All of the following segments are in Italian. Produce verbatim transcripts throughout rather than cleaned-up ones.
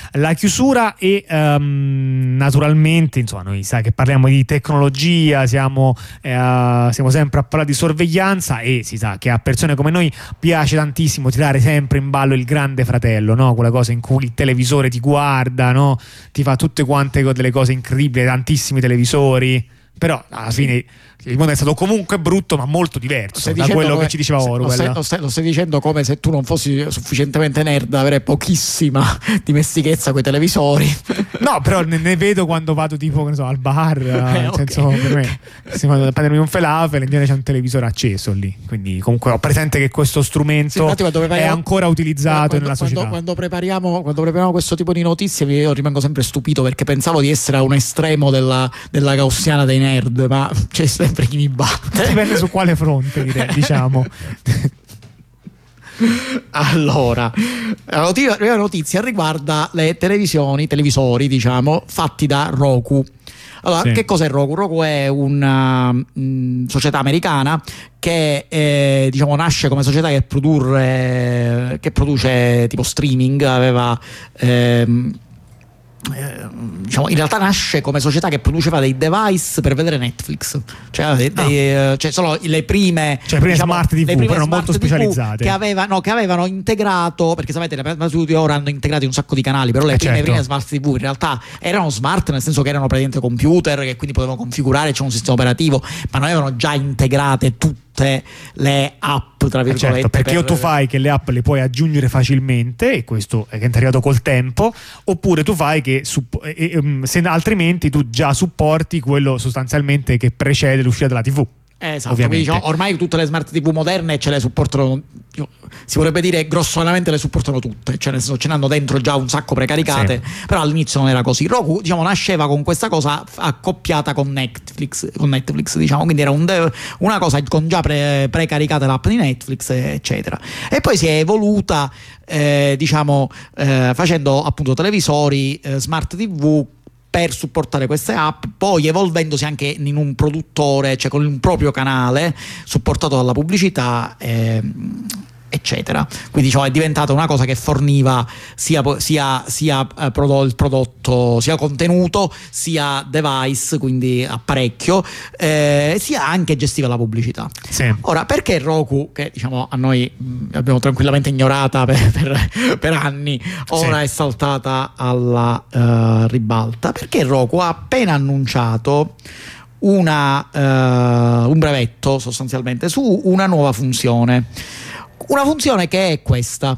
la chiusura e um, naturalmente, insomma, noi sai che parliamo di tecnologia, siamo, eh, siamo sempre a parlare di sorveglianza e si sa che a persone come noi piace tantissimo tirare sempre in ballo il grande fratello, no? Quella cosa in cui il televisore ti guarda, no? Ti fa tutte quante delle cose incredibili, tantissimi televisori, però alla fine il mondo è stato comunque brutto ma molto diverso da quello come, che ci diceva Orwell. Lo stai, lo, stai, lo stai dicendo come se tu non fossi sufficientemente nerd da avere pochissima dimestichezza con i televisori. No, però ne, ne vedo quando vado tipo, non so, al bar, eh, nel okay. senso, per me se vado a prendermi un falafel in genere c'è un televisore acceso lì, quindi comunque ho presente che questo strumento sì, è ancora utilizzato quando, nella società. Quando, quando, prepariamo, quando prepariamo questo tipo di notizie io rimango sempre stupito perché pensavo di essere a un estremo della, della gaussiana dei nerd, ma c'è sempre chi mi batte. Dipende su quale fronte, direi, diciamo. Allora, la notizia, la notizia riguarda le televisioni, televisori, diciamo, fatti da Roku. Allora, sì. Che cos'è Roku? Roku è una mh, società americana che eh, diciamo nasce come società che produrre che produce tipo streaming, aveva ehm, Eh, diciamo in realtà nasce come società che produceva dei device per vedere Netflix, cioè, dei, ah. dei, cioè solo le prime, cioè, prime diciamo, smart tivù, però molto specializzate, che, aveva, no, che avevano integrato, perché sapete le smart tivù ora hanno integrato un sacco di canali, però le eh prime, certo. prime smart tivù in realtà erano smart nel senso che erano praticamente computer che quindi potevano configurare, c'è un sistema operativo, ma non avevano già integrate tutte le app tra virgolette, certo, perché per... o tu fai che le app le puoi aggiungere facilmente e questo è arrivato col tempo, oppure tu fai che supp- e, e, se altrimenti tu già supporti quello sostanzialmente che precede l'uscita della tivù. Esatto, quindi diciamo, ormai tutte le smart tivù moderne ce le supportano, si vorrebbe dire grossolanamente le supportano tutte, cioè nel senso ce n'hanno dentro già un sacco precaricate, sì. Però all'inizio non era così. Roku diciamo nasceva con questa cosa accoppiata con Netflix, con Netflix diciamo, quindi era un de- una cosa con già pre- precaricate l'app di Netflix eccetera, e poi si è evoluta eh, diciamo eh, facendo appunto televisori, eh, smart tivù per supportare queste app, poi evolvendosi anche in un produttore, cioè con un proprio canale supportato dalla pubblicità eh, eccetera, quindi diciamo è diventata una cosa che forniva sia, sia, sia eh, prodotto, il prodotto, sia contenuto, sia device, quindi apparecchio, eh, sia anche gestiva la pubblicità. Sì. Ora, perché Roku, che diciamo a noi mh, abbiamo tranquillamente ignorata per, per, per anni, ora sì. È saltata alla uh, ribalta? Perché Roku ha appena annunciato una, uh, un brevetto sostanzialmente su una nuova funzione. Una funzione che è questa.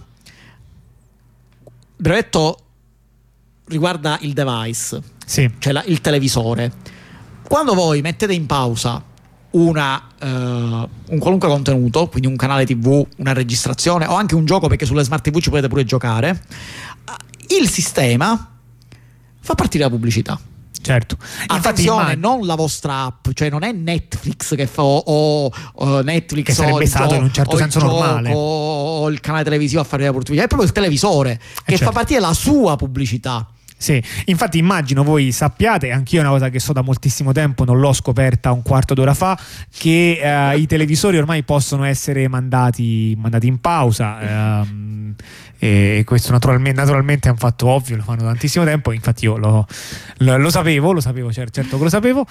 Il brevetto riguarda il device, sì. Cioè la, il televisore. Quando voi mettete in pausa una, uh, un qualunque contenuto, quindi un canale tivù, una registrazione o anche un gioco, perché sulle smart tivù ci potete pure giocare, il sistema fa partire la pubblicità. Certo, attenzione, non la vostra app, cioè non è Netflix che fa o, o, o Netflix che sarebbe o stato in un certo senso gioco, normale, o il canale televisivo a fare la pubblicità, è proprio il televisore che certo. fa partire la sua pubblicità. Sì, infatti immagino voi sappiate, anch'io è una cosa che so da moltissimo tempo, non l'ho scoperta un quarto d'ora fa, che eh, i televisori ormai possono essere mandati, mandati in pausa. Ehm, e questo naturalmente, naturalmente è un fatto ovvio, lo fanno da tantissimo tempo, infatti io lo, lo, lo sapevo, lo sapevo, certo che lo sapevo.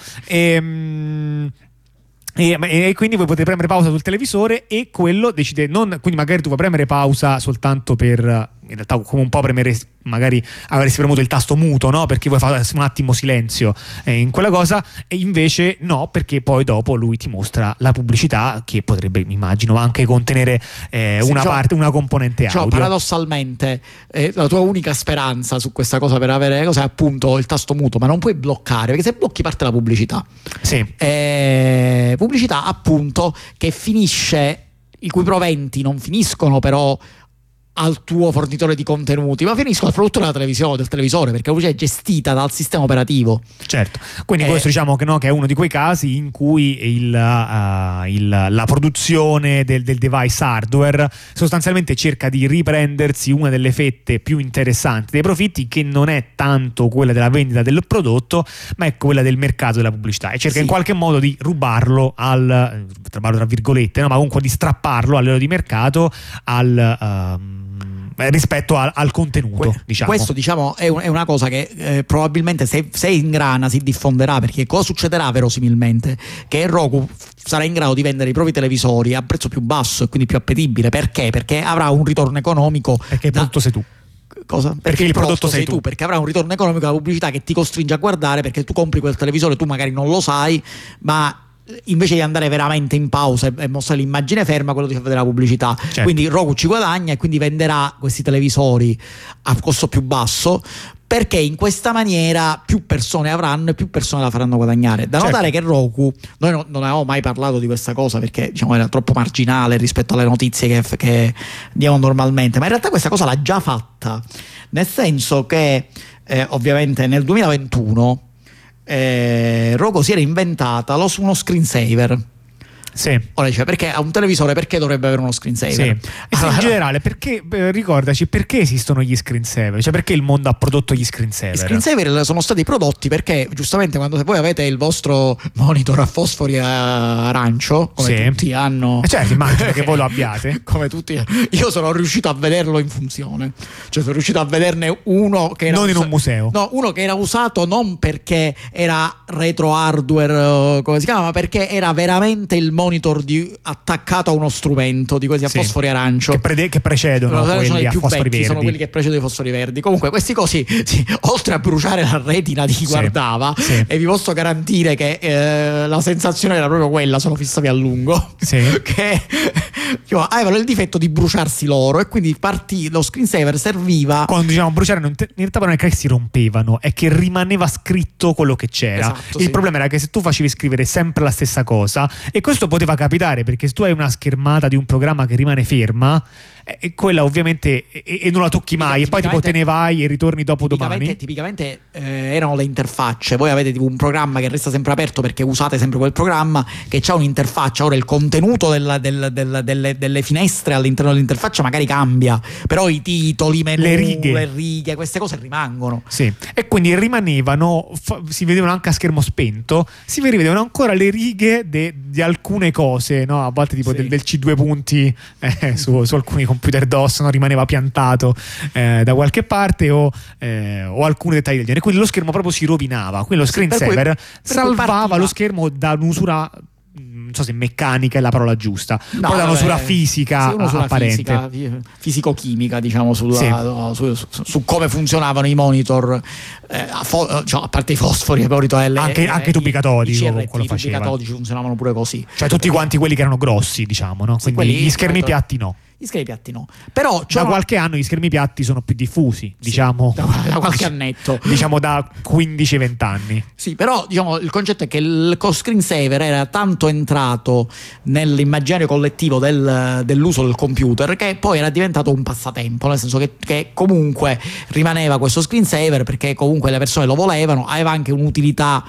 E, E, e quindi voi potete premere pausa sul televisore e quello decide non, quindi magari tu puoi premere pausa soltanto per, in realtà come un po' premere, magari avresti premuto il tasto muto, no? Perché vuoi fare un attimo silenzio eh, in quella cosa, e invece no, perché poi dopo lui ti mostra la pubblicità che potrebbe, immagino, anche contenere eh, sì, una cioè, parte, una componente audio. Cioè, paradossalmente eh, la tua unica speranza su questa cosa per avere cosa è appunto il tasto muto, ma non puoi bloccare, perché se blocchi parte la pubblicità. Sì. Eh, pubblicità appunto che finisce, i cui proventi non finiscono però al tuo fornitore di contenuti, ma finiscono al produttore della televisione, del televisore, perché la pubblicità è gestita dal sistema operativo. Certo, quindi eh, questo diciamo che, no, che è uno di quei casi in cui il, uh, il, la produzione del, del device hardware sostanzialmente cerca di riprendersi una delle fette più interessanti dei profitti, che non è tanto quella della vendita del prodotto, ma è quella del mercato della pubblicità, e cerca sì. in qualche modo di rubarlo al, tra virgolette, no, ma comunque di strapparlo a livello di mercato al... Uh, rispetto al, al contenuto. Que- diciamo. Questo diciamo è, un, è una cosa che eh, probabilmente se, se ingrana si diffonderà, perché cosa succederà verosimilmente? Che Roku sarà in grado di vendere i propri televisori a prezzo più basso e quindi più appetibile. Perché? Perché avrà un ritorno economico. Perché il prodotto sei tu. Cosa? Perché, perché il, il prodotto, prodotto sei tu. tu perché avrà un ritorno economico la pubblicità che ti costringe a guardare, perché tu compri quel televisore, tu magari non lo sai, ma invece di andare veramente in pausa e mostrare l'immagine ferma, quello ti fa vedere la pubblicità. Certo. Quindi Roku ci guadagna e quindi venderà questi televisori a costo più basso, perché in questa maniera più persone avranno e più persone la faranno guadagnare. Da notare certo. che Roku, noi non, non avevamo mai parlato di questa cosa perché diciamo era troppo marginale rispetto alle notizie che, che diamo normalmente, ma in realtà questa cosa l'ha già fatta, nel senso che eh, ovviamente nel duemilaventuno Eh, Roku si era inventata lo, uno screensaver. Sì. Ora dice, perché ha un televisore, perché dovrebbe avere uno screensaver? Sì. E allora, in generale, perché eh, ricordaci perché esistono gli screensaver? Cioè, perché il mondo ha prodotto gli screensaver? Gli screensaver sono stati prodotti perché, giustamente, quando voi avete il vostro monitor a fosfori arancio, come sì. tutti hanno, eh certo, immagino che voi lo abbiate. Come tutti, io sono riuscito a vederlo in funzione, cioè sono riuscito a vederne uno che era non usa- in un museo, no, uno che era usato non perché era retro hardware, come si chiama, ma perché era veramente il monitor di, attaccato a uno strumento di questi a sì. fosfori arancio che, pre- che precedono quelli sono a fosfori vecchi, verdi. Sono quelli che precedono i fosfori verdi. Comunque questi cosi sì, oltre a bruciare la retina di chi sì. guardava sì. e vi posso garantire che eh, la sensazione era proprio quella, se lo fissavi a lungo sì. che cioè, avevano il difetto di bruciarsi loro, e quindi partì, lo screensaver serviva quando diciamo bruciare, non te, in realtà non è che si rompevano, è che rimaneva scritto quello che c'era. Esatto, il sì. problema era che se tu facevi scrivere sempre la stessa cosa, e questo poteva capitare perché se tu hai una schermata di un programma che rimane ferma, e quella ovviamente e, e non la tocchi mai, e poi tipo te ne vai e ritorni dopo domani. Tipicamente eh, erano le interfacce. Voi avete tipo un programma che resta sempre aperto perché usate sempre quel programma che ha un'interfaccia. Ora il contenuto della, del, del, delle, delle finestre all'interno dell'interfaccia magari cambia, però i titoli, i menu, le righe. le righe, queste cose rimangono. Sì. E quindi rimanevano, fa, si vedevano anche a schermo spento, si vedevano ancora le righe de, di alcune cose, no? A volte tipo sì. del, del C due punti eh, su, su alcuni computer DOS, no? Rimaneva piantato eh, da qualche parte, o, eh, o alcuni dettagli del genere, quindi lo schermo proprio si rovinava, quindi lo screensaver sì, salvava lo schermo da un'usura, non so se meccanica è la parola giusta, no, però da un'usura fisica sì, un'usura apparente, fisica, fisico-chimica, diciamo, sulla, sì. no, su, su, su come funzionavano i monitor, eh, a, fo- cioè, a parte i fosfori, poi le, anche, eh, anche i tubi catodici, i, i, i tubi catodici funzionavano pure così, cioè tutti quanti quelli che erano grossi, diciamo, no? Quindi sì, gli schermi certo. piatti no. Gli schermi piatti no, però da qualche anno gli schermi piatti sono più diffusi, sì, diciamo da, da qualche annetto, diciamo da quindici venti anni. Sì, però diciamo il concetto è che il screensaver era tanto entrato nell'immaginario collettivo del, dell'uso del computer che poi era diventato un passatempo, nel senso che, che comunque rimaneva questo screensaver perché comunque le persone lo volevano, aveva anche un'utilità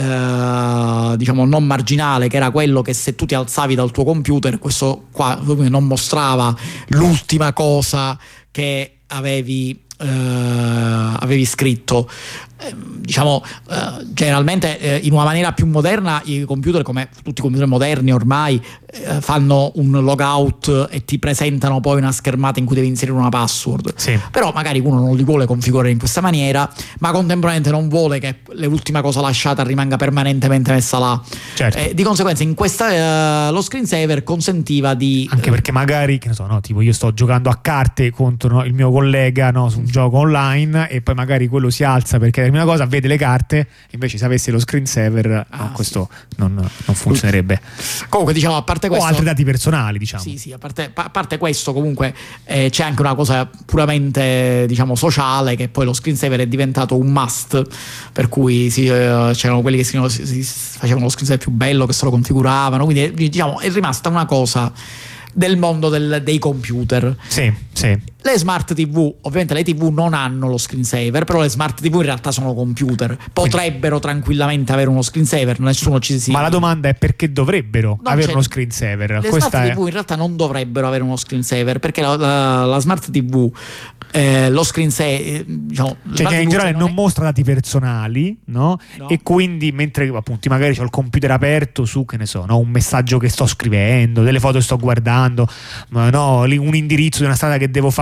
Uh, diciamo non marginale, che era quello che se tu ti alzavi dal tuo computer, questo qua non mostrava l'ultima cosa che avevi uh, avevi scritto. Eh, diciamo uh, generalmente eh, in una maniera più moderna i computer, come tutti i computer moderni ormai, eh, fanno un logout e ti presentano poi una schermata in cui devi inserire una password, sì. però magari uno non li vuole configurare in questa maniera, ma contemporaneamente non vuole che l'ultima cosa lasciata rimanga permanentemente messa là, certo. eh, di conseguenza in questa uh, lo screensaver consentiva di anche uh, perché magari che ne so, no, tipo io sto giocando a carte contro no, il mio collega, no, su un gioco online, e poi magari quello si alza perché una cosa, vede le carte, invece se avesse lo screensaver ah, no, questo sì. non, non funzionerebbe. Comunque diciamo, a parte questo, o altri dati personali, diciamo. Sì, sì, a parte, a parte questo comunque eh, c'è anche una cosa puramente diciamo sociale, che poi lo screensaver è diventato un must, per cui si, eh, c'erano quelli che si, si, si facevano lo screensaver più bello, che se lo configuravano, quindi diciamo è rimasta una cosa del mondo del, dei computer. Sì, sì. Le smart tivù, ovviamente le tivù non hanno lo screensaver, però le smart tivù in realtà sono computer, potrebbero Quindi. tranquillamente avere uno screensaver, nessuno ci si... Ma la domanda è perché dovrebbero no, avere cioè, uno screensaver? Le Questa smart è... tivù in realtà non dovrebbero avere uno screensaver, perché la, la, la smart tivù eh, lo screensaver, diciamo, cioè in generale non, non è... mostra dati personali, no? no? E quindi mentre appunto magari ho il computer aperto su, che ne so, no? un messaggio che sto scrivendo, delle foto che sto guardando, no? un indirizzo di una strada che devo fare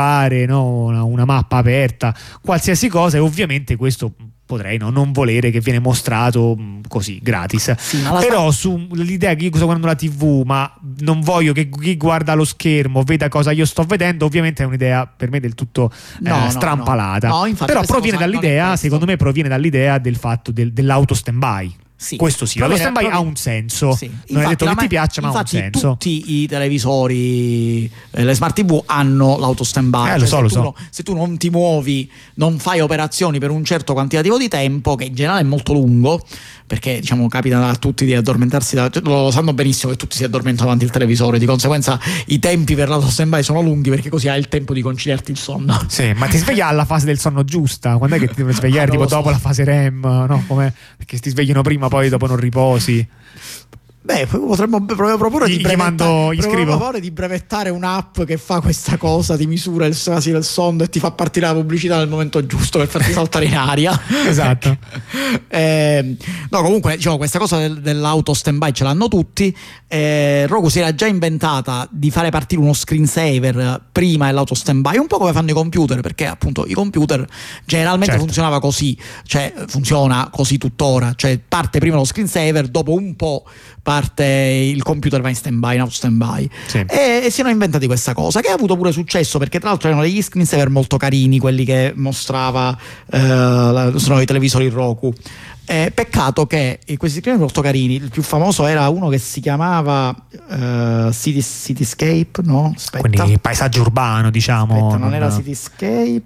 cellulare, no? una, una mappa aperta, qualsiasi cosa, e ovviamente questo potrei no, non volere che viene mostrato mh, così gratis. Sì, però sa- sull'idea che io sto guardando la tivù ma non voglio che chi guarda lo schermo veda cosa io sto vedendo, ovviamente è un'idea per me del tutto No, eh, no, strampalata. no. No, infatti però questa proviene cosa non è dall'idea, questo. secondo me proviene dall'idea del fatto del, dell'auto stand-by. Sì. Questo sì, Proviene- l'auto stand-by proviene- ha un senso. Sì. Non è Infatti, detto che la ti ma- piaccia, ma ha un infatti senso. tutti i televisori, eh, le smart tivù hanno l'auto stand-by. Eh, Cioè, lo so, se, lo tu so. no- se tu non ti muovi, non fai operazioni per un certo quantitativo di tempo, che in generale è molto lungo, perché diciamo capita a tutti di addormentarsi, da, lo sanno benissimo che tutti si addormentano davanti al televisore, di conseguenza i tempi per l'auto stand-by sono lunghi, perché così hai il tempo di conciliarti il sonno. Sì, ma ti sveglia alla fase del sonno giusta? Quando è che ti devi svegliare? Ah, non tipo lo so. dopo la fase REM, no? Come perché ti svegliano prima, poi dopo non riposi. Beh, potremmo proprio proporre Gli- di gli mando- brevettare, gli scrivo. proporre di brevettare un'app che fa questa cosa, ti misura il fasi del sonno e ti fa partire la pubblicità nel momento giusto per farti saltare in aria. Esatto. Eh, no, comunque, diciamo, questa cosa del- dell'auto stand-by ce l'hanno tutti. Eh, Roku si era già inventata di fare partire uno screensaver prima dell'auto stand-by, un po' come fanno i computer, perché appunto i computer generalmente Certo. funzionava così, cioè funziona così tuttora, cioè parte prima lo screensaver, dopo un po' parte il computer, va in stand-by, in auto stand-by. Sì. E, e si erano inventati questa cosa, che ha avuto pure successo, perché tra l'altro erano degli screensaver molto carini, quelli che mostrava eh, la- sono i televisori Roku. Eh, peccato che eh, questi screensaver molto carini, il più famoso era uno che si chiamava eh, City, Cityscape, no? Aspetta. Quindi paesaggio urbano, diciamo. Aspetta, non era Cityscape.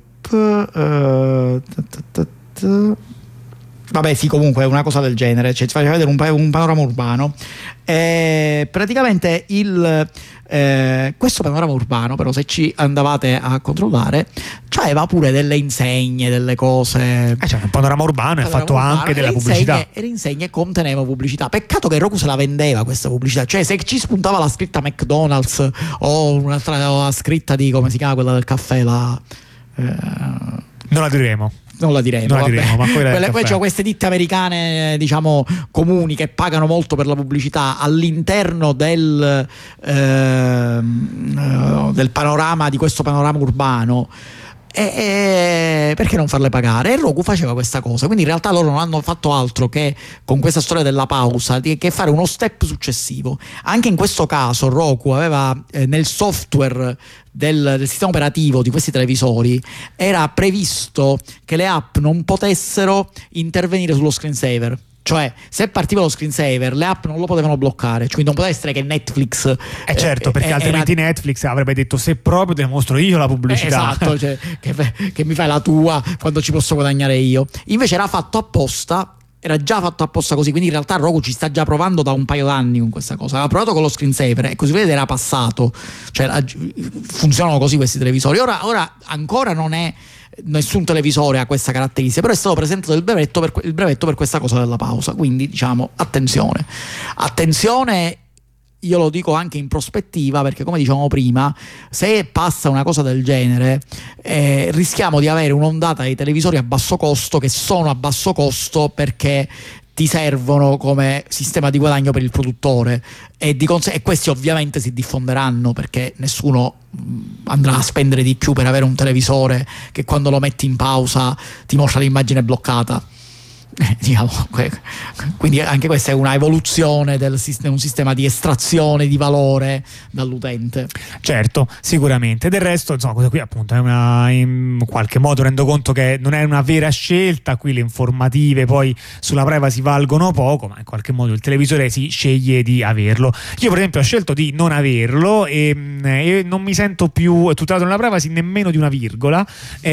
eh, ta, ta, ta, ta. Vabbè, sì, comunque è una cosa del genere, cioè ti faceva vedere un, pa- un panorama urbano. Eh, praticamente il, eh, questo panorama urbano, però, se ci andavate a controllare, c'aveva pure delle insegne, delle cose. Eh, cioè, un panorama urbano è Panorama fatto urbano, anche e della le pubblicità. insegne- E le insegne contenevano pubblicità. Peccato che Roku se la vendeva questa pubblicità. Cioè, se ci spuntava la scritta McDonald's o un'altra o la scritta di, come si chiama quella del caffè, la. eh, Non la diremo. non la diremo, Non la vabbè. diremo, ma quella del Quelle- caffè. poi c'ho queste ditte americane, diciamo, comuni, che pagano molto per la pubblicità all'interno del, ehm, eh, del panorama, di questo panorama urbano. E, e perché non farle pagare? E Roku faceva questa cosa, quindi in realtà loro non hanno fatto altro che, con questa storia della pausa, di, che fare uno step successivo. Anche in questo caso Roku aveva eh, nel software del, del sistema operativo di questi televisori era previsto che le app non potessero intervenire sullo screensaver. Cioè, se partiva lo screensaver, le app non lo potevano bloccare. Cioè, non poteva essere che Netflix. Eh certo, perché eh, altrimenti era- Netflix avrebbe detto: se proprio te ne mostro io la pubblicità. Eh, esatto, cioè, che, che mi fai la tua quando ci posso guadagnare io. Invece era fatto apposta. Era già fatto apposta così, quindi in realtà Roku ci sta già provando da un paio d'anni con questa cosa. Aveva provato con lo screensaver e così vedete era passato. Cioè, la- funzionano così questi televisori. Ora, ora ancora non è. Nessun televisore ha questa caratteristica, però è stato presentato il brevetto per, il brevetto per questa cosa della pausa. Quindi, diciamo, attenzione. Attenzione. Io lo dico anche in prospettiva, perché come dicevamo prima, se passa una cosa del genere eh, rischiamo di avere un'ondata di televisori a basso costo, che sono a basso costo perché ti servono come sistema di guadagno per il produttore, e, di cons- e questi ovviamente si diffonderanno, perché nessuno mh, andrà a spendere di più per avere un televisore che quando lo metti in pausa ti mostra l'immagine bloccata. Eh, diciamo, que- quindi anche questa è una evoluzione del sistema, un sistema di estrazione di valore dall'utente. Certo, sicuramente. Del resto, insomma, questa qui appunto è una, in qualche modo rendo conto che non è una vera scelta. Qui le informative poi sulla privacy valgono poco, ma in qualche modo il televisore si sceglie di averlo. Io per esempio ho scelto di non averlo e, e non mi sento più tutelato nella privacy nemmeno di una virgola,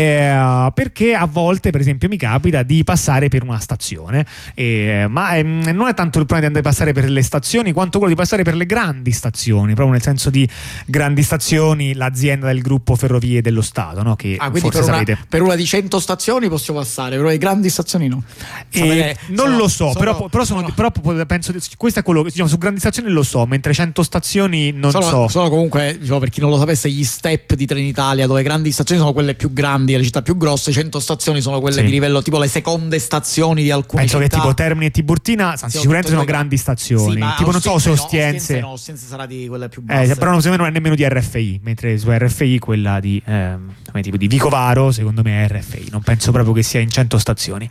eh, perché a volte per esempio mi capita di passare per una stazione, eh, ma ehm, non è tanto il problema di andare a passare per le stazioni quanto quello di passare per le grandi stazioni, proprio nel senso di grandi stazioni, l'azienda del gruppo Ferrovie dello Stato, no? Che Ah, quindi forse per una, sapete. per una di cento stazioni posso passare, però le grandi stazioni no. E Sapete, non sono- lo so, sono- però, però, sono, sono- però penso questo è quello che diciamo, su grandi stazioni lo so, mentre cento stazioni non sono, so. sono comunque, diciamo, per chi non lo sapesse, gli step di Trenitalia, dove grandi stazioni sono quelle più grandi, le città più grosse, cento stazioni sono quelle Sì. di livello tipo le seconde stazioni stazioni di alcune penso città. che tipo Termini e Tiburtina sì, sicuramente sono grandi stazioni, sì, tipo non so se Ostiense no, Ostiense sarà di quelle più basse, eh, però non, secondo me non è nemmeno di R F I, mentre su R F I quella di ehm, tipo di Vicovaro secondo me è R F I, non penso proprio che sia in cento stazioni.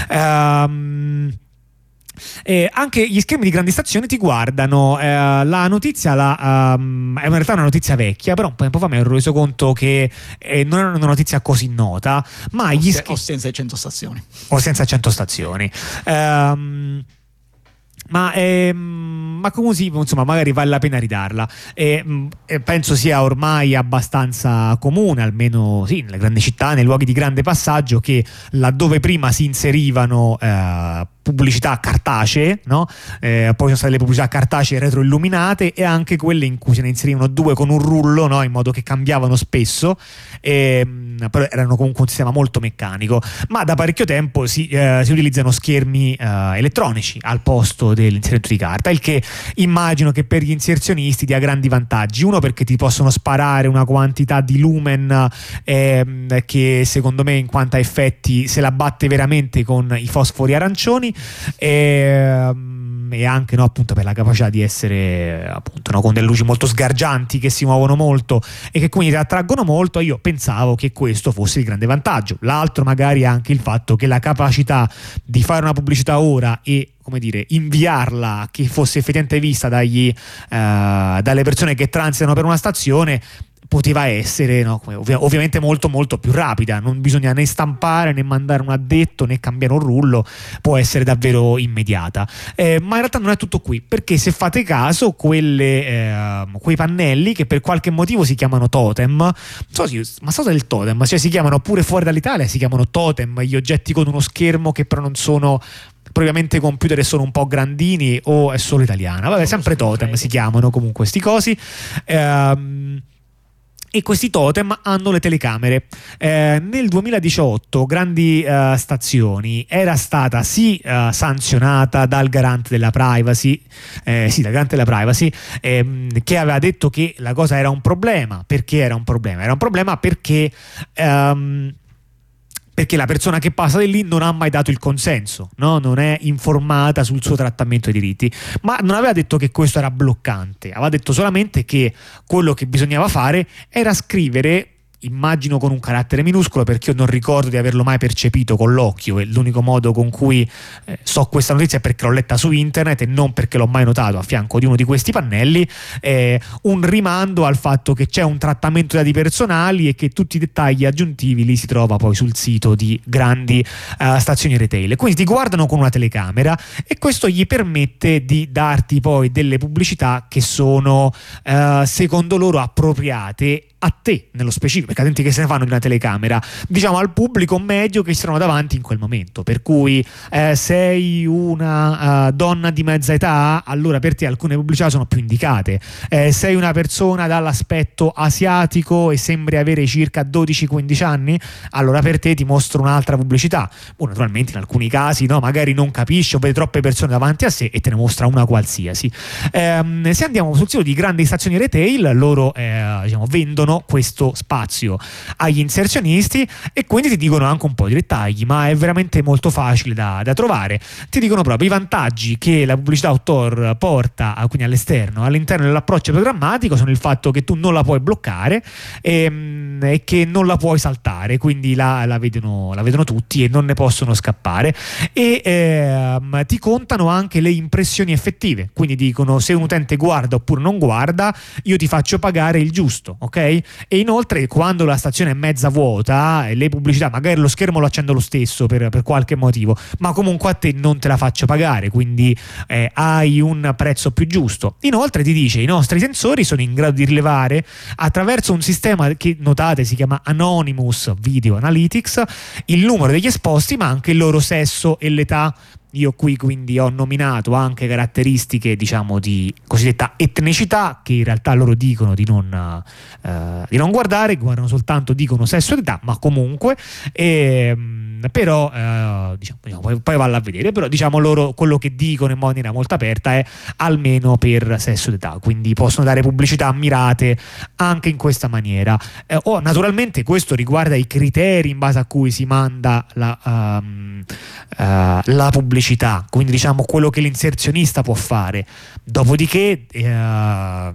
ehm Eh, anche gli schermi di grandi stazioni ti guardano. Eh, la notizia la, um, è in realtà una notizia vecchia, però un po' tempo fa mi ero reso conto che eh, non era una notizia così nota, ma gli schermi o senza cento stazioni o senza cento stazioni um, ma, ehm, ma così insomma magari vale la pena ridarla. E, e penso sia ormai abbastanza comune, almeno sì, nelle grandi città, nei luoghi di grande passaggio, che laddove prima si inserivano eh, pubblicità cartacee, no? Eh, poi sono state le pubblicità cartacee retroilluminate e anche quelle in cui se ne inserivano due con un rullo, no? In modo che cambiavano spesso, e, però erano comunque un sistema molto meccanico. Ma da parecchio tempo si, eh, si utilizzano schermi eh, elettronici al posto dell'inserimento di carta, il che immagino che per gli inserzionisti dia grandi vantaggi. Uno, perché ti possono sparare una quantità di lumen eh, che secondo me in quanto a effetti se la batte veramente con i fosfori arancioni, e, e anche no, appunto per la capacità di essere appunto no, con delle luci molto sgargianti che si muovono molto e che quindi ti attraggono molto. Io pensavo che questo fosse il grande vantaggio. L'altro magari è anche il fatto che la capacità di fare una pubblicità ora e come dire inviarla che fosse effettivamente vista dagli, uh, dalle persone che transitano per una stazione poteva essere no, ovvi- ovviamente molto molto più rapida, non bisogna né stampare né mandare un addetto né cambiare un rullo, può essere davvero immediata. Eh, ma in realtà non è tutto qui, perché se fate caso quelle, eh, quei pannelli che per qualche motivo si chiamano totem, so, ma so del totem, cioè si chiamano pure fuori dall'Italia, si chiamano totem gli oggetti con uno schermo che però non sono propriamente computer e sono un po' grandini, o è solo italiana? Vabbè, sempre totem si chiamano comunque sti cosi. Ehm E questi totem hanno le telecamere. Eh, nel duemiladiciotto grandi uh, stazioni era stata sì uh, sanzionata dal garante della privacy, eh, sì, dal garante della privacy, ehm, che aveva detto che la cosa era un problema. Perché era un problema? Era un problema perché um, perché la persona che passa di lì non ha mai dato il consenso, no? Non è informata sul suo trattamento dei diritti, ma non aveva detto che questo era bloccante, aveva detto solamente che quello che bisognava fare era scrivere, immagino con un carattere minuscolo, perché io non ricordo di averlo mai percepito con l'occhio e l'unico modo con cui eh, so questa notizia è perché l'ho letta su internet e non perché l'ho mai notato a fianco di uno di questi pannelli, eh, un rimando al fatto che c'è un trattamento dei dati personali e che tutti i dettagli aggiuntivi li si trova poi sul sito di grandi uh, stazioni retail. Quindi ti guardano con una telecamera e questo gli permette di darti poi delle pubblicità che sono uh, secondo loro appropriate a te nello specifico, perché altrimenti che se ne fanno di una telecamera, diciamo al pubblico medio che si trovano davanti in quel momento. Per cui eh, sei una uh, donna di mezza età, allora per te alcune pubblicità sono più indicate. Eh, sei una persona dall'aspetto asiatico e sembri avere circa dodici quindici anni, allora per te ti mostro un'altra pubblicità. Oh, naturalmente in alcuni casi no, magari non capisci o vede troppe persone davanti a sé e te ne mostra una qualsiasi. Eh, se andiamo sul sito di grandi stazioni retail, loro eh, diciamo, vendono questo spazio agli inserzionisti e quindi ti dicono anche un po' di dettagli, ma è veramente molto facile da, da trovare. Ti dicono proprio i vantaggi che la pubblicità outdoor porta, quindi all'esterno, all'interno dell'approccio programmatico, sono il fatto che tu non la puoi bloccare e, e che non la puoi saltare, quindi la, la, vedono, la vedono tutti e non ne possono scappare. E ehm, ti contano anche le impressioni effettive, quindi dicono se un utente guarda oppure non guarda, io ti faccio pagare il giusto, ok? E inoltre quando la stazione è mezza vuota le pubblicità, magari lo schermo lo accendo lo stesso per, per qualche motivo, ma comunque a te non te la faccio pagare, quindi eh, hai un prezzo più giusto. Inoltre ti dice i nostri sensori sono in grado di rilevare attraverso un sistema che notate si chiama Anonymous Video Analytics il numero degli esposti, ma anche il loro sesso e l'età io qui quindi ho nominato anche caratteristiche, diciamo, di cosiddetta etnicità, che in realtà loro dicono di non, eh, di non guardare, guardano soltanto, dicono sesso ed età, ma comunque e, però eh, diciamo, poi, poi valla a vedere, però diciamo loro quello che dicono in maniera molto aperta è almeno per sesso ed età, quindi possono dare pubblicità mirate anche in questa maniera. Eh, oh, naturalmente questo riguarda i criteri in base a cui si manda la, um, uh, la pubblicità, quindi diciamo quello che l'inserzionista può fare. Dopodiché eh,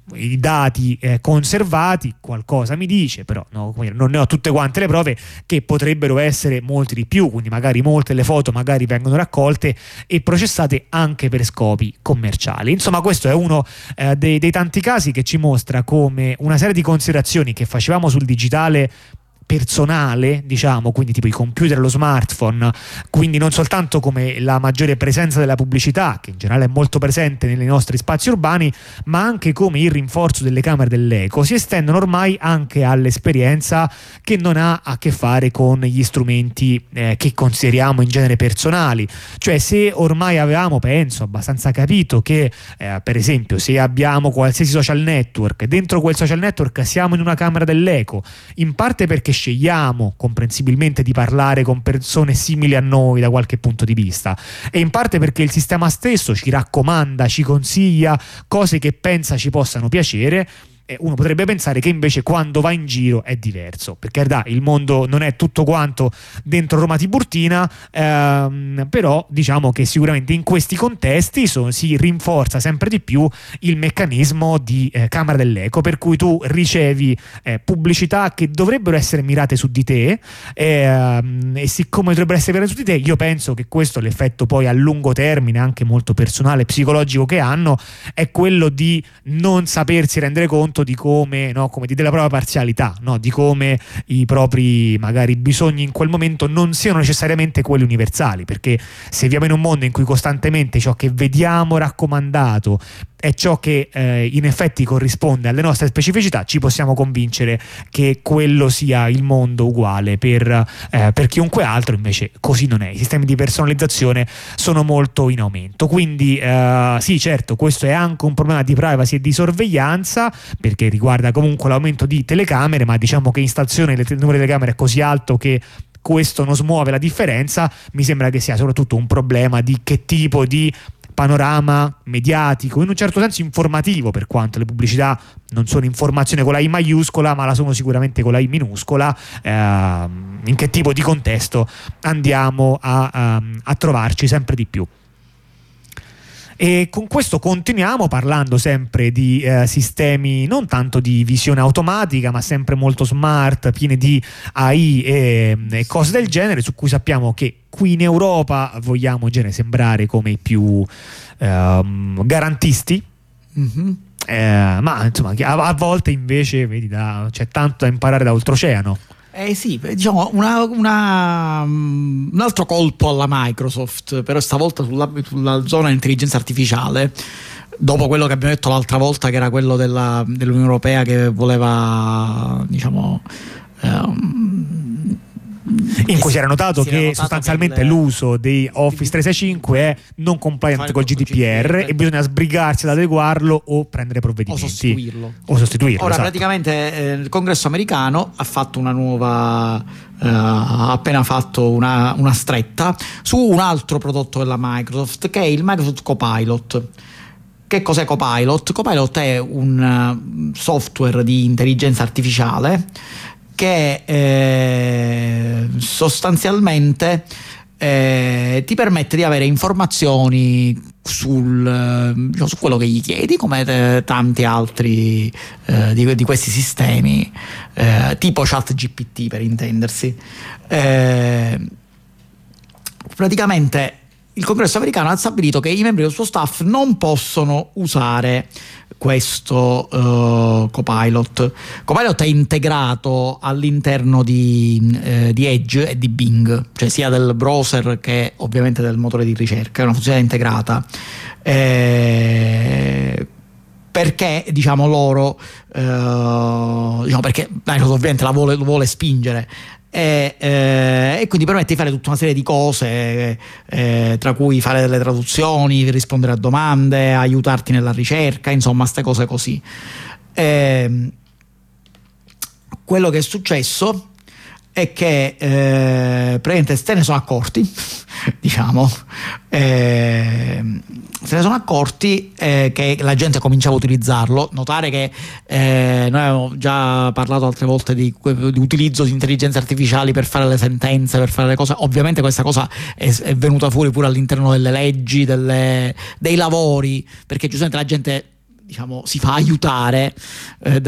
i dati eh, conservati qualcosa mi dice, però no, non ne ho tutte quante le prove, che potrebbero essere molti di più, quindi magari molte le foto magari vengono raccolte e processate anche per scopi commerciali. Insomma, questo è uno eh, dei, dei tanti casi che ci mostra come una serie di considerazioni che facevamo sul digitale personale, diciamo, quindi tipo i computer, lo smartphone, quindi non soltanto come la maggiore presenza della pubblicità, che in generale è molto presente nei nostri spazi urbani, ma anche come il rinforzo delle camere dell'eco, si estendono ormai anche all'esperienza che non ha a che fare con gli strumenti eh, che consideriamo in genere personali. Cioè, se ormai avevamo, penso, abbastanza capito che eh, per esempio se abbiamo qualsiasi social network, dentro quel social network siamo in una camera dell'eco, in parte perché scegliamo comprensibilmente di parlare con persone simili a noi da qualche punto di vista, e in parte perché il sistema stesso ci raccomanda, ci consiglia cose che pensa ci possano piacere. Uno potrebbe pensare che invece quando va in giro è diverso, perché da, il mondo non è tutto quanto dentro Roma Tiburtina, ehm, però diciamo che sicuramente in questi contesti so, si rinforza sempre di più il meccanismo di eh, camera dell'eco, per cui tu ricevi eh, pubblicità che dovrebbero essere mirate su di te, eh, e siccome dovrebbero essere mirate su di te, io penso che questo, l'effetto poi a lungo termine anche molto personale e psicologico che hanno, è quello di non sapersi rendere conto di come, no, come di, della propria parzialità, no, di come i propri magari bisogni in quel momento non siano necessariamente quelli universali, perché se viviamo in un mondo in cui costantemente ciò che vediamo raccomandato è ciò che eh, in effetti corrisponde alle nostre specificità, ci possiamo convincere che quello sia il mondo uguale per, eh, per chiunque altro. Invece così non è, i sistemi di personalizzazione sono molto in aumento, quindi eh, sì, certo, questo è anche un problema di privacy e di sorveglianza, perché riguarda comunque l'aumento di telecamere, ma diciamo che in stazione il numero di telecamere è così alto che questo non smuove la differenza. Mi sembra che sia soprattutto un problema di che tipo di panorama mediatico, in un certo senso informativo, per quanto le pubblicità non sono informazione con la I maiuscola, ma la sono sicuramente con la I minuscola, eh, in che tipo di contesto andiamo a, a, a trovarci sempre di più. E con questo continuiamo parlando sempre di eh, sistemi non tanto di visione automatica, ma sempre molto smart, pieni di A I e, e cose del genere, su cui sappiamo che qui in Europa vogliamo in genere sembrare come i più ehm, garantisti. Mm-hmm. Eh, ma insomma a, a volte invece vedi, da, c'è tanto da imparare da oltreoceano. Eh sì, diciamo una, una, un altro colpo alla Microsoft, però stavolta sulla, sulla zona intelligenza artificiale, dopo quello che abbiamo detto l'altra volta, che era quello della, dell'Unione Europea che voleva, diciamo, um, in cui si era notato si che era notato sostanzialmente che le... l'uso di Office trecentosessantacinque è non compliant col G D P R e bisogna sbrigarsi ad adeguarlo o prendere provvedimenti o sostituirlo, o sostituirlo ora esatto. Praticamente eh, il Congresso americano ha fatto una nuova eh, ha appena fatto una, una stretta su un altro prodotto della Microsoft, che è il Microsoft Copilot. Che cos'è Copilot? Copilot è un software di intelligenza artificiale che eh, sostanzialmente eh, ti permette di avere informazioni sul, diciamo, su quello che gli chiedi, come te, tanti altri eh, di, di questi sistemi, eh, tipo ChatGPT per intendersi. Eh, praticamente il Congresso americano ha stabilito che i membri del suo staff non possono usare questo uh, Copilot. Copilot è integrato all'interno di, eh, di Edge e di Bing, cioè sia del browser che ovviamente del motore di ricerca, è una funzione integrata. Eh, perché diciamo loro, eh, diciamo perché Microsoft ovviamente la vuole, lo vuole spingere. E, eh, e quindi permette di fare tutta una serie di cose, eh, tra cui fare delle traduzioni, rispondere a domande, aiutarti nella ricerca, insomma, queste cose così. Eh, quello che è successo è che eh, praticamente se ne sono accorti, diciamo, eh, se ne sono accorti eh, che la gente cominciava a utilizzarlo. Notare che eh, noi abbiamo già parlato altre volte di, di utilizzo di intelligenze artificiali per fare le sentenze, per fare le cose. Ovviamente questa cosa è, è venuta fuori pure all'interno delle leggi, delle, dei lavori, perché giustamente la gente, diciamo, si fa aiutare eh,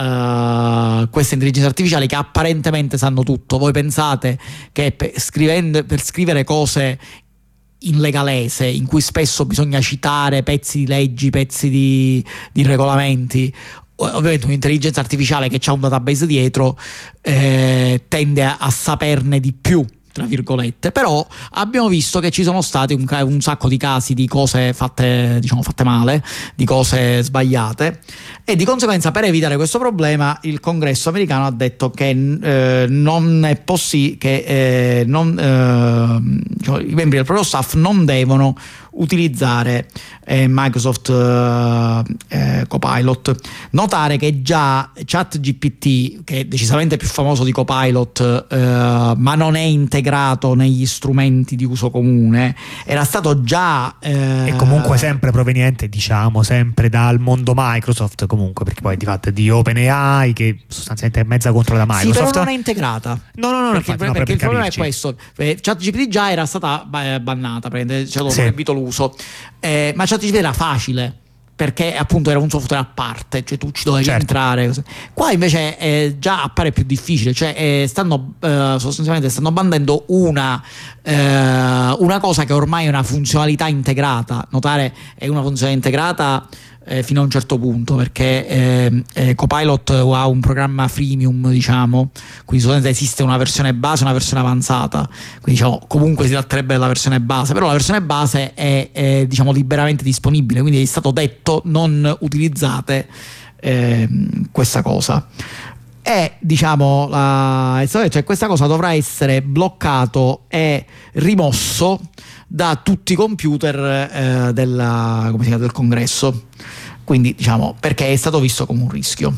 da uh, queste intelligenze artificiali che apparentemente sanno tutto. Voi pensate che per, scrivendo, per scrivere cose in legalese, in cui spesso bisogna citare pezzi di leggi, pezzi di, di regolamenti, ovviamente un'intelligenza artificiale che ha un database dietro eh, tende a, a saperne di più, tra virgolette. Però abbiamo visto che ci sono stati un, un sacco di casi di cose fatte, diciamo, fatte male, di cose sbagliate, e di conseguenza, per evitare questo problema, il Congresso americano ha detto che eh, non è possibile, che eh, non, eh, diciamo, i membri del proprio staff non devono utilizzare eh, Microsoft eh, eh, Copilot. Notare che già ChatGPT, che è decisamente più famoso di Copilot, eh, ma non è integrato negli strumenti di uso comune, era stato già eh, e comunque sempre proveniente, diciamo, sempre dal mondo Microsoft, comunque, perché poi di fatto di OpenAI, che sostanzialmente è mezza controllata da Microsoft. Sì, però non è integrata. No, no, no, perché, infatti, no, perché per il problema capirci. è questo. Eh, ChatGPT già era stata bannata, c'è stato Sì. proibito l'uso, eh, ma ChatGPT era facile, perché appunto era un software a parte, cioè tu ci dovevi Certo. entrare. Qua invece eh, già appare più difficile, cioè eh, stanno eh, sostanzialmente stanno bandendo una, eh, una cosa che ormai è una funzionalità integrata. Notare, è una funzionalità integrata eh, fino a un certo punto, perché eh, eh, Copilot ha un programma freemium, diciamo, quindi solamente esiste una versione base e una versione avanzata, quindi diciamo comunque si tratterebbe della versione base, però la versione base è, è diciamo liberamente disponibile, quindi è stato detto non utilizzate eh, questa cosa. E diciamo la, cioè, questa cosa dovrà essere bloccato e rimosso da tutti i computer eh, della, come si chiama, del Congresso, quindi diciamo, perché è stato visto come un rischio.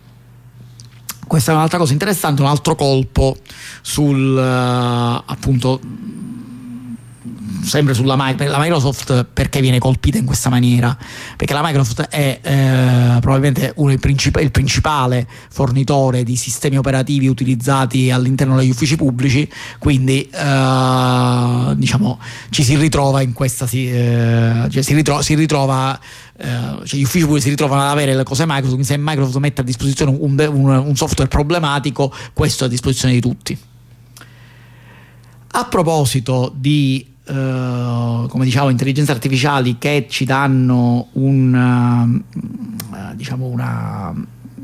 Questa è un'altra cosa interessante, un altro colpo sul uh, appunto sempre sulla la Microsoft. Perché viene colpita in questa maniera? Perché la Microsoft è eh, probabilmente uno il, princip- il principale fornitore di sistemi operativi utilizzati all'interno degli uffici pubblici, quindi eh, diciamo ci si ritrova in questa si, eh, cioè si, ritro- si ritrova eh, cioè gli uffici pubblici si ritrovano ad avere le cose Microsoft, quindi se Microsoft mette a disposizione un, un, un software problematico, questo è a disposizione di tutti. A proposito di Uh, come diciamo intelligenze artificiali che ci danno un uh, diciamo una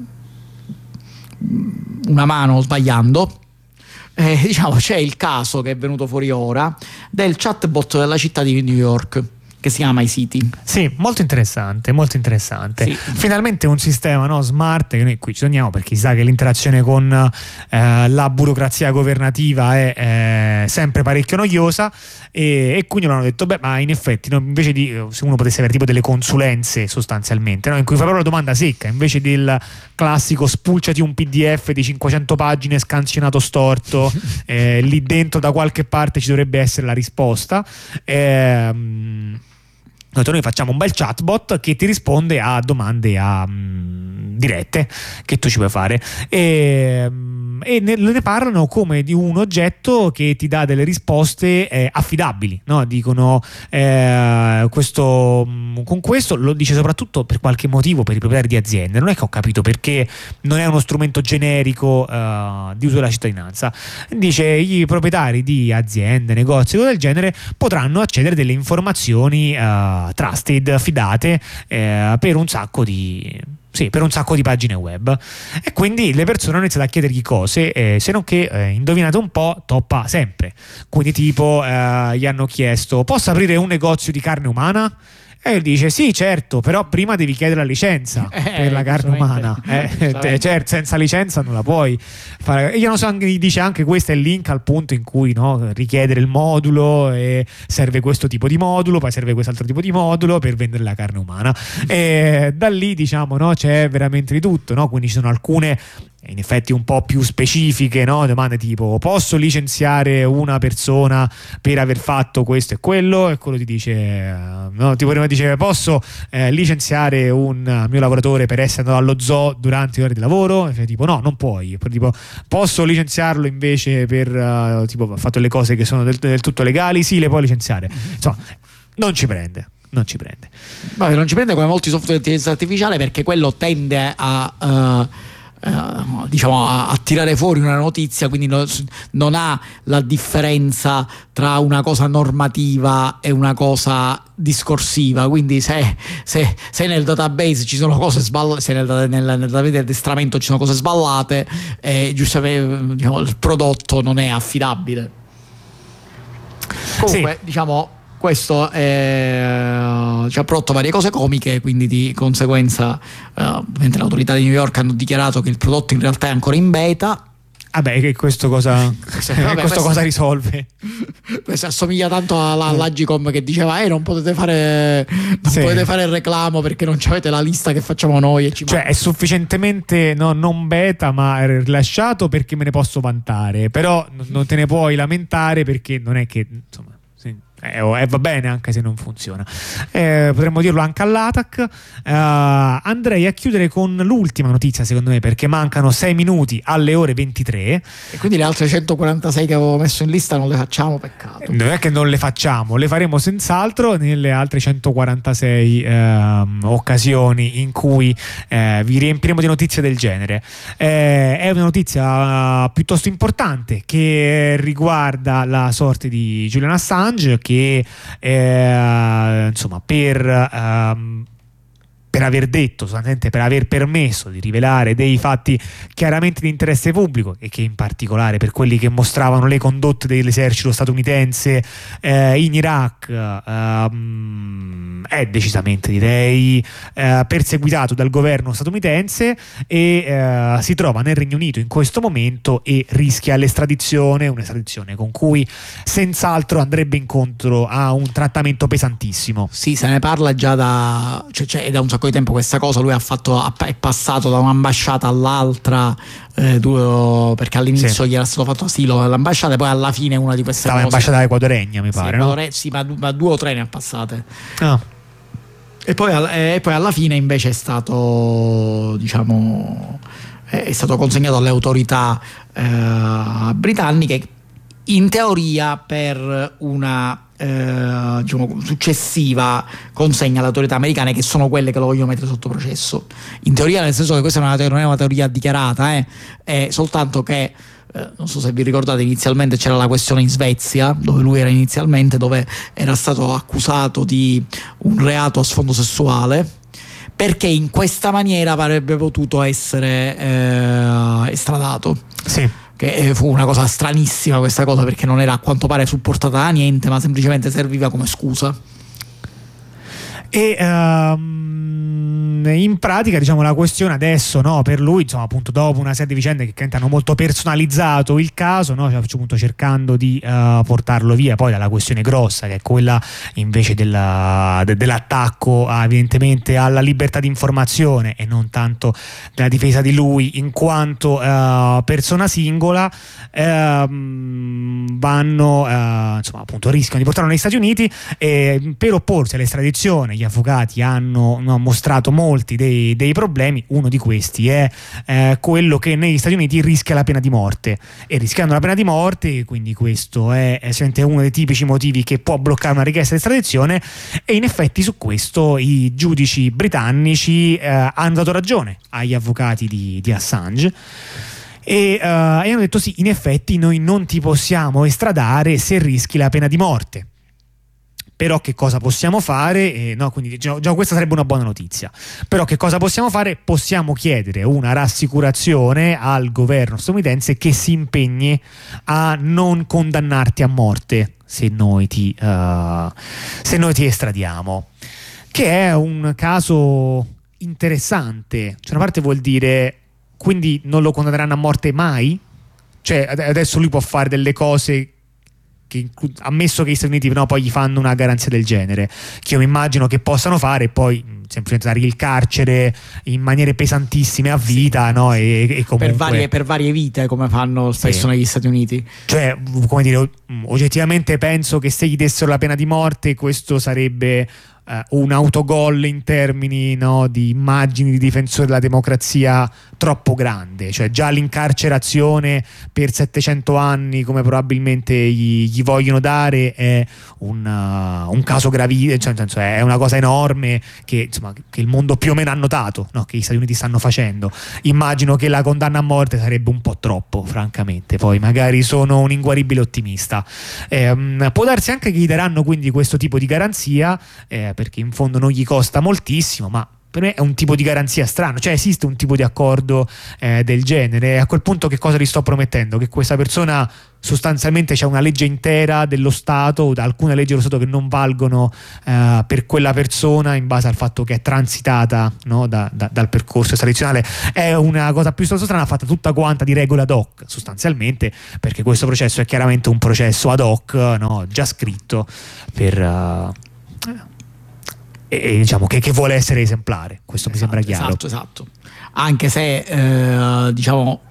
una mano sbagliando, eh, diciamo c'è il caso che è venuto fuori ora del chatbot della città di New York che si chiama iCity. Sì, molto interessante, molto interessante. Sì. Finalmente un sistema, no, smart, che noi qui ci torniamo perché si sa che l'interazione con eh, la burocrazia governativa è eh, sempre parecchio noiosa, e, e quindi hanno detto, beh, ma in effetti, no, invece di, se uno potesse avere tipo delle consulenze sostanzialmente, no, in cui fa proprio la domanda secca, invece del classico spulciati un P D F di cinquecento pagine scansionato storto, eh, lì dentro da qualche parte ci dovrebbe essere la risposta. Ehm Noi facciamo un bel chatbot che ti risponde a domande a, um, dirette che tu ci puoi fare, e, um, e ne, ne parlano come di un oggetto che ti dà delle risposte eh, affidabili, no? Dicono eh, questo, um, con questo lo dice soprattutto per qualche motivo per i proprietari di aziende. Non è che ho capito perché non è uno strumento generico uh, di uso della cittadinanza. Dice i proprietari di aziende, negozi, cose del genere potranno accedere delle informazioni uh, trusted, affidate eh, per un sacco di sì, per un sacco di pagine web, e quindi le persone hanno iniziato a chiedergli cose, eh, se non che eh, indovinate un po', toppa sempre. Quindi tipo eh, gli hanno chiesto: posso aprire un negozio di carne umana? E dice sì, certo, però prima devi chiedere la licenza eh, per la carne umana, eh, certo, senza licenza non la puoi fare. E io non so, anche, dice anche questo è il link al punto in cui, no, richiedere il modulo, e serve questo tipo di modulo, poi serve quest'altro tipo di modulo per vendere la carne umana, e da lì, diciamo, no, c'è veramente di tutto, no? Quindi ci sono alcune in effetti un po' più specifiche, no? Domande tipo: posso licenziare una persona per aver fatto questo e quello? E quello ti dice, no? Tipo prima dice: posso eh, licenziare un mio lavoratore per essere andato allo zoo durante le ore di lavoro? E cioè, tipo no, non puoi. Poi, tipo, posso licenziarlo invece per uh, tipo ha fatto le cose che sono del, del tutto legali? Sì, le puoi licenziare. Insomma, non ci prende. Non ci prende. Vabbè, non ci prende come molti software di intelligenza artificiale, perché quello tende a uh... Uh, diciamo a, a tirare fuori una notizia, quindi no, non ha la differenza tra una cosa normativa e una cosa discorsiva. Quindi se, se, se nel database ci sono cose sballate, se nel, nel, nel database di addestramento ci sono cose sballate, eh, giustamente, diciamo, il prodotto non è affidabile. Comunque, sì, diciamo, questo è, ci ha prodotto varie cose comiche, quindi di conseguenza uh, mentre le autorità di New York hanno dichiarato che il prodotto in realtà è ancora in beta. Vabbè, che questo cosa, vabbè, questo cosa risolve? Questo assomiglia tanto alla, all'Agicom che diceva: eh, non potete fare non sì. potete fare il reclamo perché non avete la lista che facciamo noi. E ci cioè è sufficientemente no, non beta, ma rilasciato perché me ne posso vantare, però non te ne puoi lamentare perché non è che, insomma, Eh, eh, va bene anche se non funziona. Eh, potremmo dirlo anche all'A T A C. Eh, andrei a chiudere con l'ultima notizia, secondo me, perché mancano sei minuti alle ore ventitré. E quindi le altre centoquarantasei che avevo messo in lista non le facciamo, peccato. Non è che non le facciamo, le faremo senz'altro nelle altre centoquarantasei eh, occasioni in cui eh, vi riempiremo di notizie del genere. Eh, è una notizia piuttosto importante che riguarda la sorte di Julian Assange, che eh, insomma per ehm, per aver detto, sostanzialmente per aver permesso di rivelare dei fatti chiaramente di interesse pubblico, e che in particolare per quelli che mostravano le condotte dell'esercito statunitense eh, in Iraq ehm, è decisamente, direi, eh, perseguitato dal governo statunitense e eh, si trova nel Regno Unito in questo momento e rischia l'estradizione, un'estradizione con cui senz'altro andrebbe incontro a un trattamento pesantissimo. Sì, se ne parla già da, cioè, cioè, da un sacco di tempo questa cosa. Lui ha fatto, è passato da un'ambasciata all'altra, eh, due, perché all'inizio sì. gli era stato fatto asilo all'ambasciata, e poi alla fine una di queste stava cose ambasciata equadoregna, mi pare, sì, no? Equadore, sì, ma, ma due o tre ne ha passate. Ah. E poi, e poi alla fine invece è stato, diciamo, è stato consegnato alle autorità eh, britanniche, in teoria per una Eh, diciamo, successiva consegna alle autorità americane, che sono quelle che lo vogliono mettere sotto processo. In teoria, nel senso che questa non è una, non è una teoria dichiarata, eh, è soltanto che eh, non so se vi ricordate, inizialmente c'era la questione in Svezia, dove lui era inizialmente, dove era stato accusato di un reato a sfondo sessuale, perché in questa maniera avrebbe potuto essere eh, estradato. Sì. Che fu una cosa stranissima questa cosa, perché non era a quanto pare supportata da niente, ma semplicemente serviva come scusa. E um, in pratica, diciamo, la questione adesso, no, per lui, insomma, appunto, dopo una serie di vicende che hanno molto personalizzato il caso, no, cioè, appunto, cercando di uh, portarlo via poi dalla questione grossa, che è quella invece della, de, dell'attacco a, evidentemente alla libertà di informazione e non tanto della difesa di lui in quanto uh, persona singola, uh, vanno uh, insomma, appunto, rischiano di portarlo negli Stati Uniti, e per opporsi all'estradizione gli avvocati hanno, hanno mostrato molti dei, dei problemi. Uno di questi è eh, quello che negli Stati Uniti rischia la pena di morte, e rischiando la pena di morte, quindi questo è, è uno dei tipici motivi che può bloccare una richiesta di estradizione, e in effetti su questo i giudici britannici eh, hanno dato ragione agli avvocati di, di Assange. E, uh, e hanno detto sì, in effetti noi non ti possiamo estradare se rischi la pena di morte. Però che cosa possiamo fare? Eh, no, quindi già, già questa sarebbe una buona notizia. Però che cosa possiamo fare? Possiamo chiedere una rassicurazione al governo statunitense che si impegni a non condannarti a morte se noi ti, uh, se noi ti estradiamo. che è un caso interessante. Cioè, una parte vuol dire, quindi non lo condanneranno a morte mai? Cioè adesso lui può fare delle cose che, ammesso che gli Stati Uniti no, poi gli fanno una garanzia del genere, che io mi immagino che possano fare, e poi mh, semplicemente dare il carcere in maniere pesantissime a vita, sì, no? E, e comunque, per, varie, per varie vite, come fanno spesso, sì, negli Stati Uniti. Cioè, come dire, oggettivamente penso che se gli dessero la pena di morte, questo sarebbe un autogol in termini, no, di immagini di difensore della democrazia troppo grande. Cioè già l'incarcerazione per settecento anni, come probabilmente gli, gli vogliono dare, è un, uh, un caso gravissimo, cioè, nel senso, è una cosa enorme che, insomma, che il mondo più o meno ha notato, no, che gli Stati Uniti stanno facendo. Immagino che la condanna a morte sarebbe un po' troppo, francamente. Poi magari sono un inguaribile ottimista. Eh, può darsi anche che gli daranno quindi questo tipo di garanzia, eh, perché in fondo non gli costa moltissimo, ma per me è un tipo di garanzia strano. Cioè esiste un tipo di accordo eh, del genere, e a quel punto che cosa gli sto promettendo? Che questa persona sostanzialmente c'è una legge intera dello Stato, o da alcune leggi dello Stato che non valgono eh, per quella persona in base al fatto che è transitata, no, da, da, dal percorso tradizionale. È una cosa piuttosto strana, fatta tutta quanta di regole ad hoc sostanzialmente, perché questo processo è chiaramente un processo ad hoc, no, già scritto per uh, E, e diciamo che, che vuole essere esemplare. Questo, esatto, mi sembra chiaro. Esatto, esatto. Anche se eh, diciamo,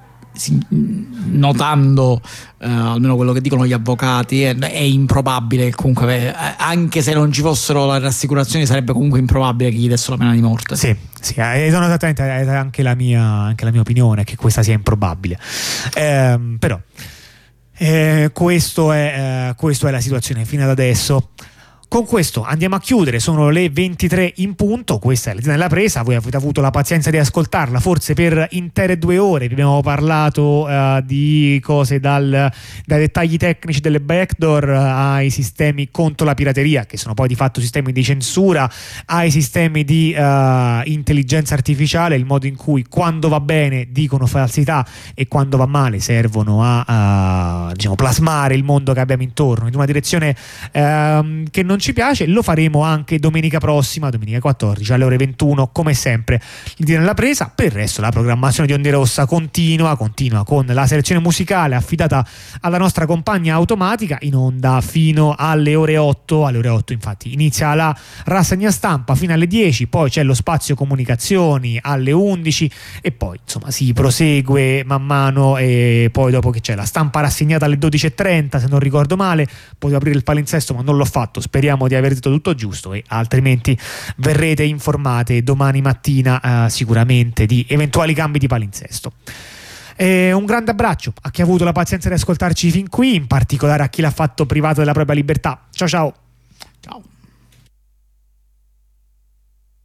notando eh, almeno quello che dicono gli avvocati, è, è improbabile che comunque, eh, anche se non ci fossero le rassicurazioni, sarebbe comunque improbabile che gli dessero la pena di morte. Sì, sì, è esattamente è anche la mia, anche la mia opinione, che questa sia improbabile. Eh, però eh, questo è, eh, questo è la situazione fino ad adesso. Con questo andiamo a chiudere, sono le ventitré in punto, questa è l'Edina della Presa, voi avete avuto la pazienza di ascoltarla forse per intere due ore, vi abbiamo parlato uh, di cose dal, dai dettagli tecnici delle backdoor uh, ai sistemi contro la pirateria, che sono poi di fatto sistemi di censura, ai sistemi di uh, intelligenza artificiale, il modo in cui quando va bene dicono falsità e quando va male servono a uh, diciamo, plasmare il mondo che abbiamo intorno in una direzione uh, che non ci piace. Lo faremo anche domenica prossima, domenica quattordici alle ore ventuno, come sempre l'Edina della Presa. Per il resto la programmazione di Onda Rossa continua, continua con la selezione musicale affidata alla nostra compagna automatica, in onda fino alle ore otto. Alle ore otto infatti inizia la rassegna stampa fino alle dieci, poi c'è lo spazio comunicazioni alle undici e poi insomma si prosegue man mano, e poi dopo che c'è la stampa rassegnata alle dodici e trenta, se non ricordo male, potevo aprire il palinsesto ma non l'ho fatto, speriamo di aver detto tutto giusto, e altrimenti verrete informate domani mattina eh, sicuramente di eventuali cambi di palinsesto. E un grande abbraccio a chi ha avuto la pazienza di ascoltarci fin qui, in particolare a chi l'ha fatto privato della propria libertà. Ciao ciao. Ciao.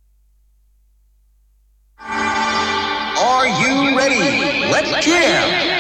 Are you ready? Let's jam.